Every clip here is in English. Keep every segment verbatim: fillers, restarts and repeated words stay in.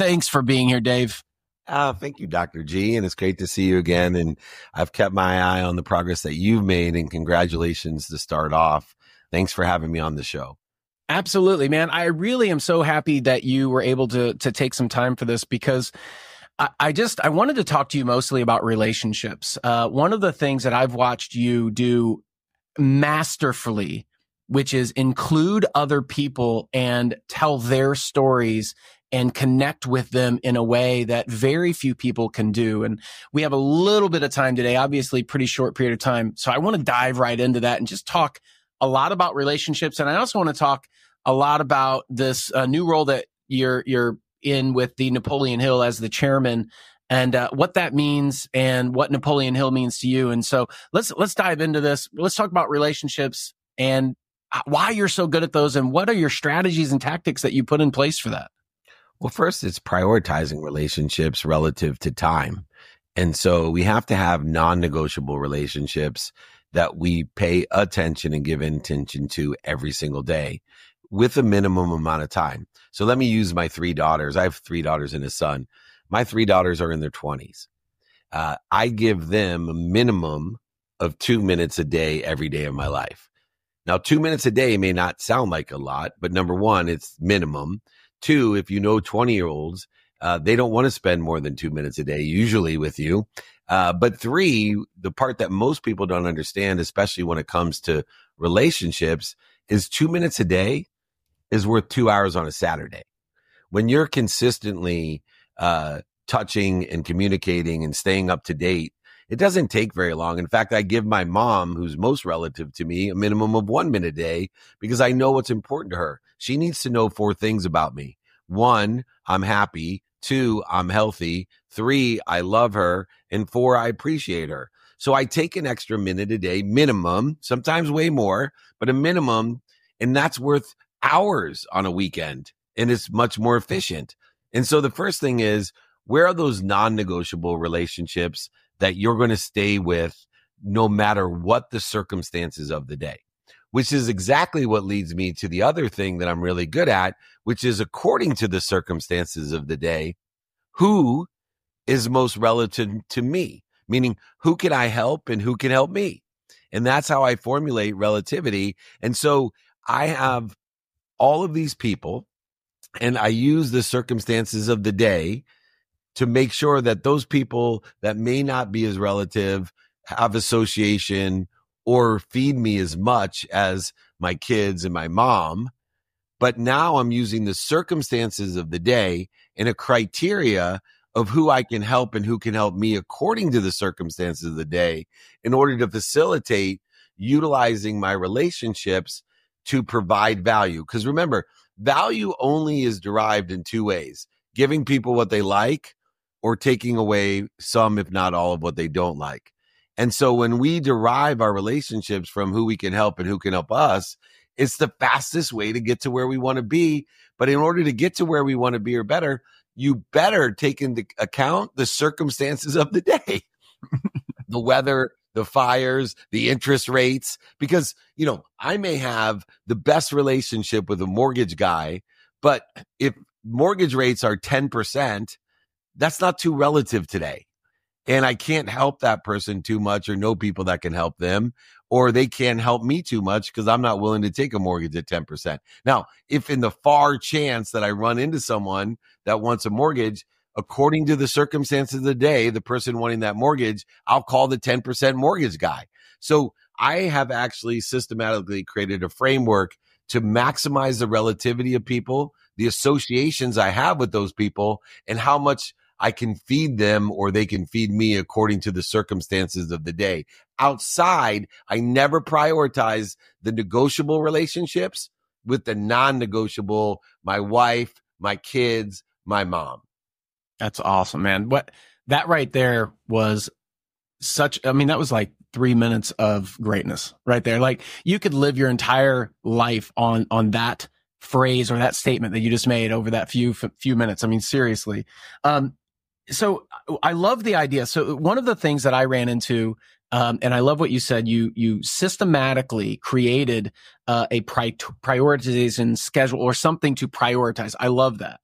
Thanks for being here, Dave. Oh, thank you, Doctor G. And it's great to see you again. And I've kept my eye on the progress that you've made, and congratulations to start off. Thanks for having me on the show. Absolutely, man. I really am so happy that you were able to to take some time for this, because I, I just, I wanted to talk to you mostly about relationships. Uh, one of the things that I've watched you do masterfully, which is include other people and tell their stories and connect with them in a way that very few people can do. And we have a little bit of time today, obviously pretty short period of time. So I want to dive right into that and just talk a lot about relationships. And I also want to talk a lot about this uh, new role that you're, you're in with the Napoleon Hill as the chairman, and uh, what that means and what Napoleon Hill means to you. And so let's, let's dive into this. Let's talk about relationships and why you're so good at those, and what are your strategies and tactics that you put in place for that? Well, first, it's prioritizing relationships relative to time. And so we have to have non-negotiable relationships that we pay attention and give attention to every single day with a minimum amount of time. So let me use my three daughters. I have three daughters and a son. My three daughters are in their twenties. Uh, I give them a minimum of two minutes a day every day of my life. Now, two minutes a day may not sound like a lot, but number one, it's minimum. Two, if you know twenty-year-olds, uh, they don't want to spend more than two minutes a day, usually with you. Uh, but three, the part that most people don't understand, especially when it comes to relationships, is two minutes a day is worth two hours on a Saturday. When you're consistently uh, touching and communicating and staying up to date, it doesn't take very long. In fact, I give my mom, who's most relative to me, a minimum of one minute a day because I know what's important to her. She needs to know four things about me. One, I'm happy. Two, I'm healthy. Three, I love her. And four, I appreciate her. So I take an extra minute a day, minimum, sometimes way more, but a minimum. And that's worth hours on a weekend. And it's much more efficient. And so the first thing is, where are those non-negotiable relationships that you're going to stay with no matter what the circumstances of the day? Which is exactly what leads me to the other thing that I'm really good at, which is, according to the circumstances of the day, who is most relative to me? Meaning, who can I help and who can help me? And that's how I formulate relativity. And so I have all of these people, and I use the circumstances of the day to make sure that those people that may not be as relative have association or feed me as much as my kids and my mom. But now I'm using the circumstances of the day and a criteria of who I can help and who can help me according to the circumstances of the day in order to facilitate utilizing my relationships to provide value. Because remember, value only is derived in two ways: giving people what they like or taking away some, if not all, of what they don't like. And so when we derive our relationships from who we can help and who can help us, it's the fastest way to get to where we want to be. But in order to get to where we want to be or better, you better take into account the circumstances of the day, the weather, the fires, the interest rates, because, you know, I may have the best relationship with a mortgage guy, but if mortgage rates are ten percent, that's not too relative today. And I can't help that person too much or know people that can help them, or they can't help me too much because I'm not willing to take a mortgage at ten percent. Now, if in the far chance that I run into someone that wants a mortgage, according to the circumstances of the day, the person wanting that mortgage, I'll call the ten percent mortgage guy. So I have actually systematically created a framework to maximize the relativity of people, the associations I have with those people, and how much I can feed them or they can feed me according to the circumstances of the day. Outside, I never prioritize the negotiable relationships with the non-negotiable, my wife, my kids, my mom. That's awesome, man. What that right there was such, I mean, that was like three minutes of greatness right there. Like, you could live your entire life on, on that phrase or that statement that you just made over that few, few minutes. I mean, seriously. Um, so I love the idea. So one of the things that I ran into, um, and I love what you said, you, you systematically created, uh, a pri- prioritization schedule or something to prioritize. I love that.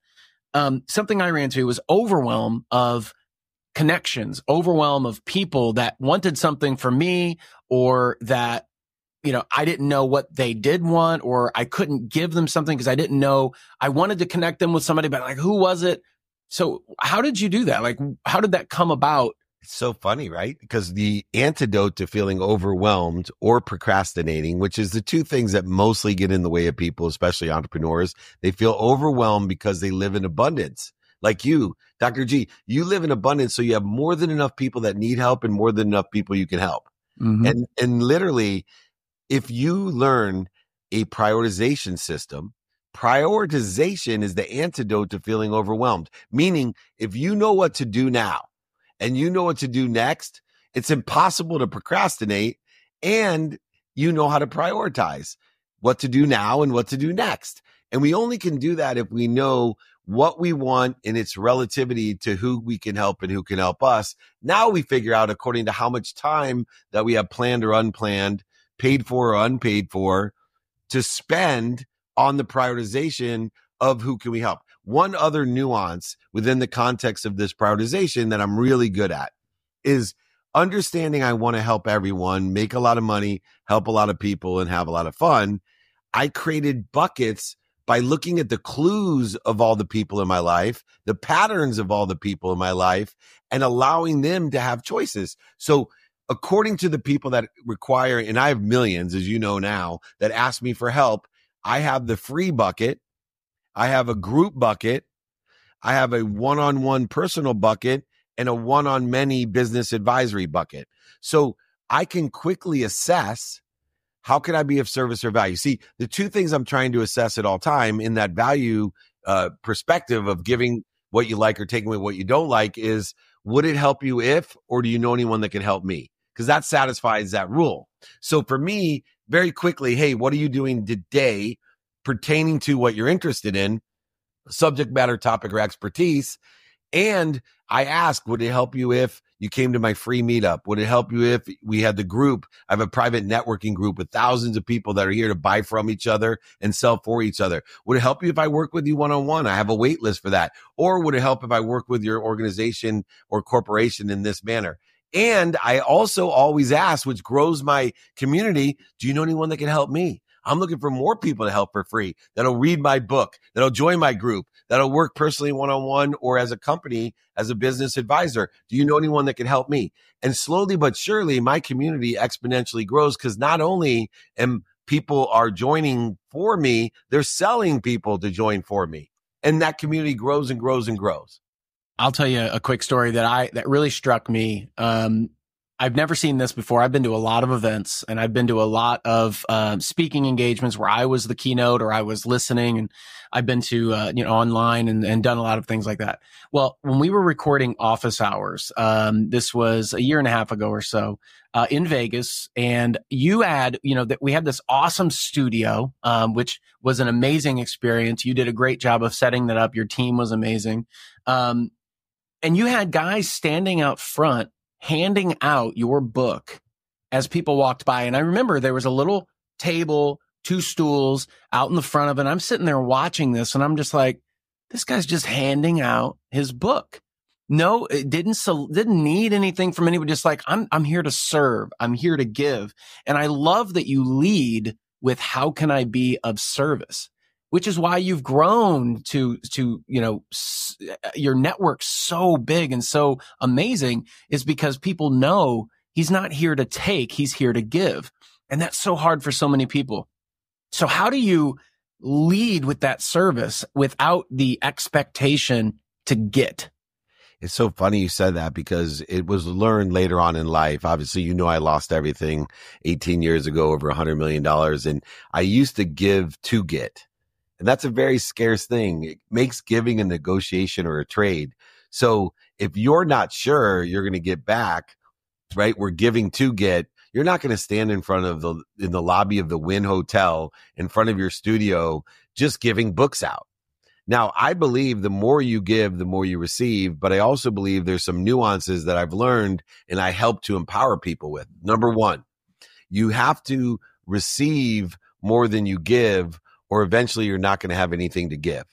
um, something I ran into was overwhelm of connections, overwhelm of people that wanted something from me, or that, you know, I didn't know what they did want, or I couldn't give them something because I didn't know. I wanted to connect them with somebody, but like, who was it? So how did you do that? Like, how did that come about? It's so funny, right? Because the antidote to feeling overwhelmed or procrastinating, which is the two things that mostly get in the way of people, especially entrepreneurs, they feel overwhelmed because they live in abundance. Like you, Doctor G, you live in abundance. So you have more than enough people that need help and more than enough people you can help. Mm-hmm. And, and literally, if you learn a prioritization system, prioritization is the antidote to feeling overwhelmed. Meaning, if you know what to do now and you know what to do next, it's impossible to procrastinate, and you know how to prioritize what to do now and what to do next. And we only can do that if we know what we want in its relativity to who we can help and who can help us. Now we figure out according to how much time that we have planned or unplanned, paid for or unpaid for, to spend on the prioritization of who can we help. One other nuance within the context of this prioritization that I'm really good at is understanding I want to help everyone, make a lot of money, help a lot of people, and have a lot of fun. I created buckets by looking at the clues of all the people in my life, the patterns of all the people in my life, and allowing them to have choices. So according to the people that require, and I have millions, as you know now, that ask me for help, I have the free bucket, I have a group bucket, I have a one-on-one personal bucket, and a one-on-many business advisory bucket. So I can quickly assess, how can I be of service or value? See, the two things I'm trying to assess at all time in that value uh, perspective of giving what you like or taking away what you don't like is, would it help you if, or do you know anyone that can help me? Because that satisfies that rule. So for me, very quickly, hey, what are you doing today pertaining to what you're interested in, subject matter, topic, or expertise? And I ask, would it help you if you came to my free meetup? Would it help you if we had the group? I have a private networking group with thousands of people that are here to buy from each other and sell for each other. Would it help you if I work with you one-on-one? I have a wait list for that. Or would it help if I work with your organization or corporation in this manner? And I also always ask, which grows my community, do you know anyone that can help me? I'm looking for more people to help for free, that'll read my book, that'll join my group, that'll work personally one-on-one or as a company, as a business advisor. Do you know anyone that can help me? And slowly but surely, my community exponentially grows, because not only am people are joining for me, they're selling people to join for me. And that community grows and grows and grows. I'll tell you a quick story that I that really struck me. Um, I've never seen this before. I've been to a lot of events, and I've been to a lot of um, speaking engagements where I was the keynote or I was listening, and I've been to uh, you know online and, and done a lot of things like that. Well, when we were recording Office Hours, um, this was a year and a half ago or so uh, in Vegas, and you had you know that we had this awesome studio, um, which was an amazing experience. You did a great job of setting that up. Your team was amazing, um, and you had guys standing out front handing out your book as people walked by. And I remember there was a little table, two stools out in the front of it. And I'm sitting there watching this, and I'm just like, this guy's just handing out his book. No, it didn't, so, didn't need anything from anybody. Just like, I'm, I'm here to serve. I'm here to give. And I love that you lead with, how can I be of service? Which is why you've grown to, to, you know, s- your network's so big and so amazing, is because people know he's not here to take, he's here to give. And that's so hard for so many people. So how do you lead with that service without the expectation to get? It's so funny you said that, because it was learned later on in life. Obviously, you know, I lost everything eighteen years ago, over a hundred million dollars. And I used to give to get. And that's a very scarce thing. It makes giving a negotiation or a trade. So if you're not sure you're going to get back, right, we're giving to get, you're not going to stand in front of the, in the lobby of the Wynn Hotel, in front of your studio, just giving books out. Now, I believe the more you give, the more you receive. But I also believe there's some nuances that I've learned and I help to empower people with. Number one, you have to receive more than you give, or eventually you're not going to have anything to give.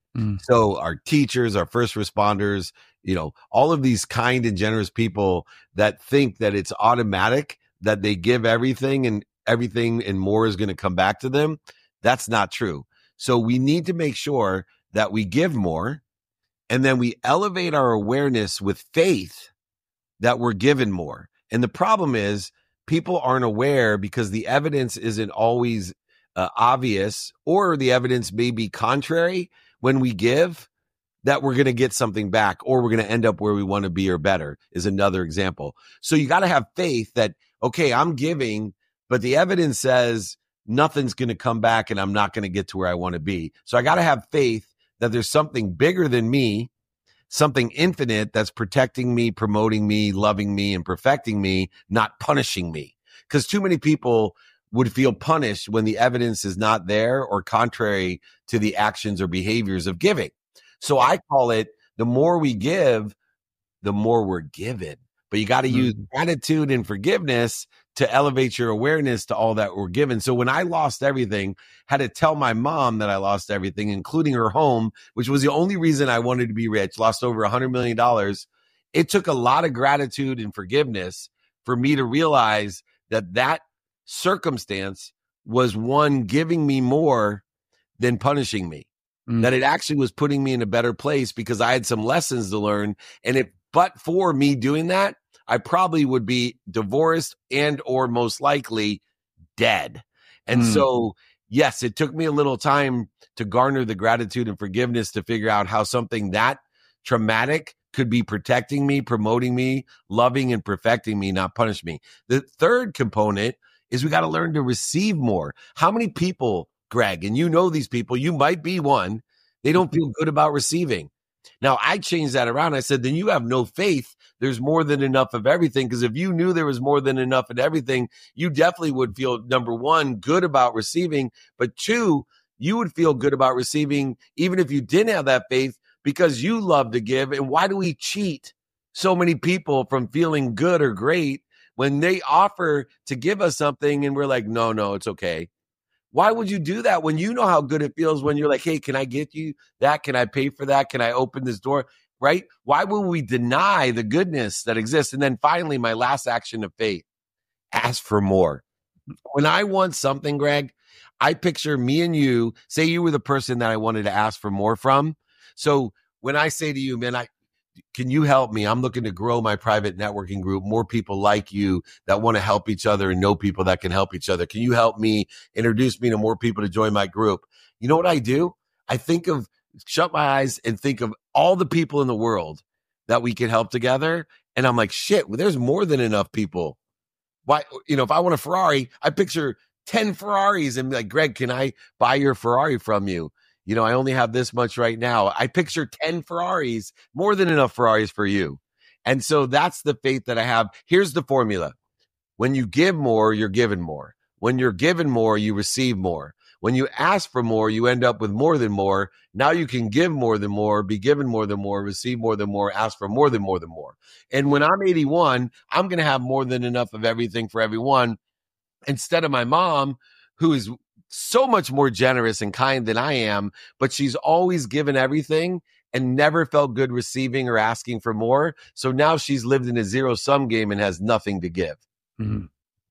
Mm. So our teachers, our first responders, you know, all of these kind and generous people that think that it's automatic, that they give everything and everything and more is going to come back to them. That's not true. So we need to make sure that we give more, and then we elevate our awareness with faith that we're given more. And the problem is people aren't aware because the evidence isn't always uh, obvious, or the evidence may be contrary when we give, that we're going to get something back, or we're going to end up where we want to be or better, is another example. So you got to have faith that, okay, I'm giving, but the evidence says nothing's going to come back and I'm not going to get to where I want to be. So I got to have faith that there's something bigger than me, something infinite that's protecting me, promoting me, loving me, and perfecting me, not punishing me. Because too many people would feel punished when the evidence is not there or contrary to the actions or behaviors of giving. So I call it, the more we give, the more we're given. But you got to mm-hmm. use gratitude and forgiveness to elevate your awareness to all that we're given. So when I lost everything, had to tell my mom that I lost everything, including her home, which was the only reason I wanted to be rich, lost over a hundred million dollars. It took a lot of gratitude and forgiveness for me to realize that that circumstance was one giving me more than punishing me. Mm. That it actually was putting me in a better place because I had some lessons to learn. And if, but for me doing that, I probably would be divorced and or most likely dead. And mm. so, yes, it took me a little time to garner the gratitude and forgiveness to figure out how something that traumatic could be protecting me, promoting me, loving and perfecting me, not punish me. The third component is we got to learn to receive more. How many people, Greg, and you know these people, you might be one, they don't feel good about receiving. Now, I changed that around. I said, then you have no faith. There's more than enough of everything. Because if you knew there was more than enough of everything, you definitely would feel, number one, good about receiving. But two, you would feel good about receiving even if you didn't have that faith, because you love to give. And why do we cheat so many people from feeling good or great when they offer to give us something and we're like, no, no, it's okay? Why would you do that when you know how good it feels when you're like, hey, can I get you that? Can I pay for that? Can I open this door? Right? Why would we deny the goodness that exists? And then finally, my last action of faith, ask for more. When I want something, Greg, I picture me and you, say you were the person that I wanted to ask for more from. So when I say to you, man, I, can you help me? I'm looking to grow my private networking group, more people like you that want to help each other and know people that can help each other. Can you help me introduce me to more people to join my group? You know what I do? I think of, shut my eyes and think of all the people in the world that we can help together. And I'm like, shit, well, there's more than enough people. Why, you know, if I want a Ferrari, I picture ten Ferraris and be like, Greg, can I buy your Ferrari from you? You know, I only have this much right now. I picture ten Ferraris, more than enough Ferraris for you. And so that's the faith that I have. Here's the formula. When you give more, you're given more. When you're given more, you receive more. When you ask for more, you end up with more than more. Now you can give more than more, be given more than more, receive more than more, ask for more than more than more. And when I'm eighty-one, I'm going to have more than enough of everything for everyone. Instead of my mom, who is so much more generous and kind than I am, but she's always given everything and never felt good receiving or asking for more. So now she's lived in a zero sum game and has nothing to give. Mm-hmm.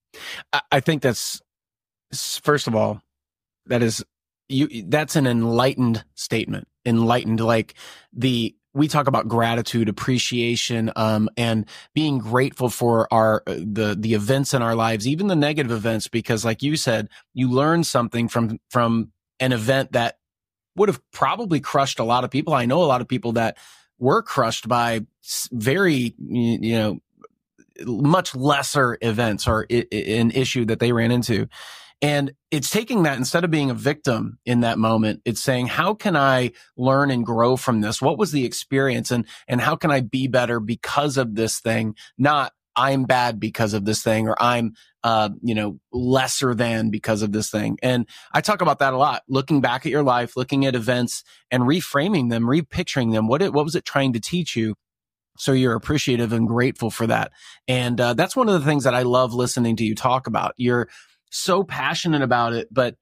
I, I think that's, first of all, that is you. That's an enlightened statement. Enlightened, like the we talk about gratitude, appreciation, um, and being grateful for our the the events in our lives, even the negative events, because, like you said, you learn something from from an event that would have probably crushed a lot of people. I know a lot of people that were crushed by very, you know, much lesser events or I- an issue that they ran into. And it's taking that, instead of being a victim in that moment, it's saying, how can I learn and grow from this? What was the experience? And, and how can I be better because of this thing? Not I'm bad because of this thing, or I'm, uh, you know, lesser than because of this thing. And I talk about that a lot, looking back at your life, looking at events and reframing them, repicturing them. What it, what was it trying to teach you? So you're appreciative and grateful for that. And, uh, that's one of the things that I love listening to you talk about. You're so passionate about it, but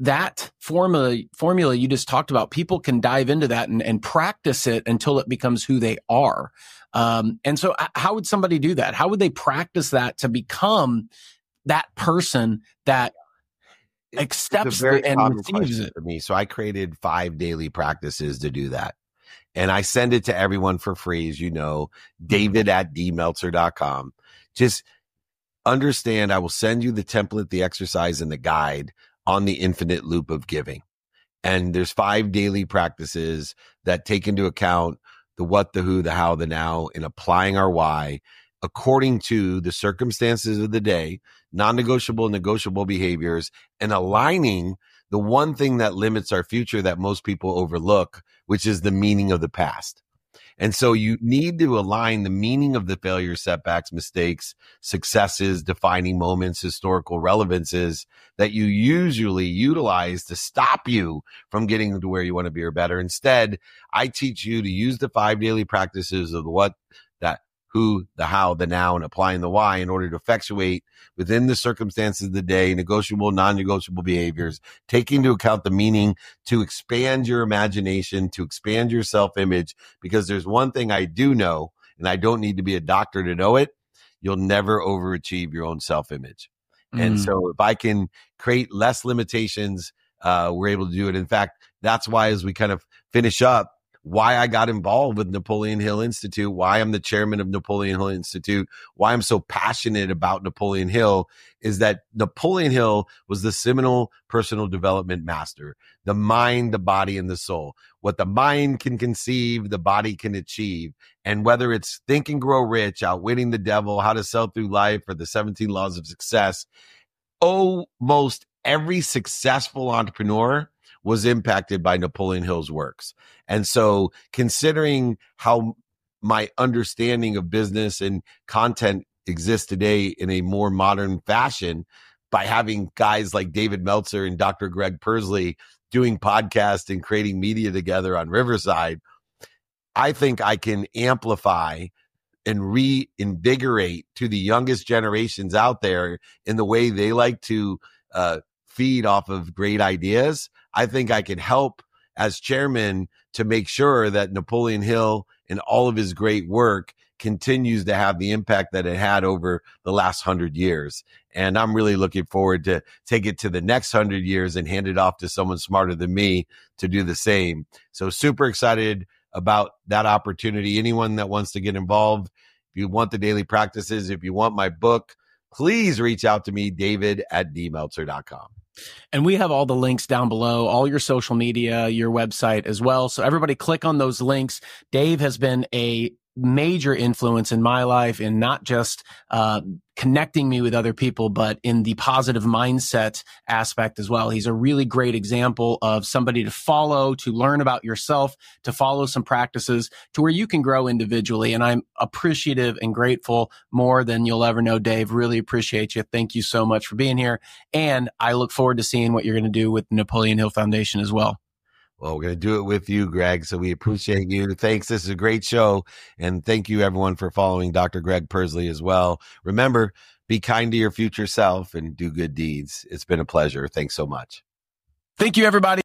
that formula, formula you just talked about, people can dive into that and, and practice it until it becomes who they are. Um, and so how would somebody do that? How would they practice that to become that person that accepts it and receives it? For me. So I created five daily practices to do that. And I send it to everyone for free, as you know, David at d meltzer dot com. Just understand, I will send you the template, the exercise, and the guide on the infinite loop of giving. And there's five daily practices that take into account the what, the who, the how, the now, in applying our why according to the circumstances of the day, non-negotiable, negotiable behaviors, and aligning the one thing that limits our future that most people overlook, which is the meaning of the past. And so you need to align the meaning of the failures, setbacks, mistakes, successes, defining moments, historical relevances that you usually utilize to stop you from getting to where you want to be or better. Instead, I teach you to use the five daily practices of the what, that who, the how, the now, and applying the why in order to effectuate within the circumstances of the day, negotiable, non-negotiable behaviors, taking into account the meaning to expand your imagination, to expand your self-image. Because there's one thing I do know, and I don't need to be a doctor to know it, you'll never overachieve your own self-image. Mm. And so if I can create less limitations, uh, we're able to do it. In fact, that's why as we kind of finish up, why I got involved with Napoleon Hill Institute, why I'm the chairman of Napoleon Hill Institute, why I'm so passionate about Napoleon Hill is that Napoleon Hill was the seminal personal development master, the mind, the body, and the soul. What the mind can conceive, the body can achieve. And whether it's Think and Grow Rich, Outwitting the Devil, How to Sell Through Life, or the seventeen Laws of Success, almost every successful entrepreneur was impacted by Napoleon Hill's works. And so considering how my understanding of business and content exists today in a more modern fashion by having guys like David Meltzer and Doctor Greg Persley doing podcasts and creating media together on Riverside, I think I can amplify and reinvigorate to the youngest generations out there in the way they like to uh, feed off of great ideas. I think I can help as chairman to make sure that Napoleon Hill and all of his great work continues to have the impact that it had over the last hundred years. And I'm really looking forward to take it to the next hundred years and hand it off to someone smarter than me to do the same. So super excited about that opportunity. Anyone that wants to get involved, if you want the daily practices, if you want my book, please reach out to me, David at d meltzer dot com. And we have all the links down below, all your social media, your website as well. So everybody click on those links. Dave has been a major influence in my life in not just uh, connecting me with other people, but in the positive mindset aspect as well. He's a really great example of somebody to follow, to learn about yourself, to follow some practices to where you can grow individually. And I'm appreciative and grateful more than you'll ever know, Dave. Really appreciate you. Thank you so much for being here. And I look forward to seeing what you're going to do with the Napoleon Hill Foundation as well. Well, we're going to do it with you, Greg. So we appreciate you. Thanks. This is a great show. And thank you, everyone, for following Doctor Greg Persley as well. Remember, be kind to your future self and do good deeds. It's been a pleasure. Thanks so much. Thank you, everybody.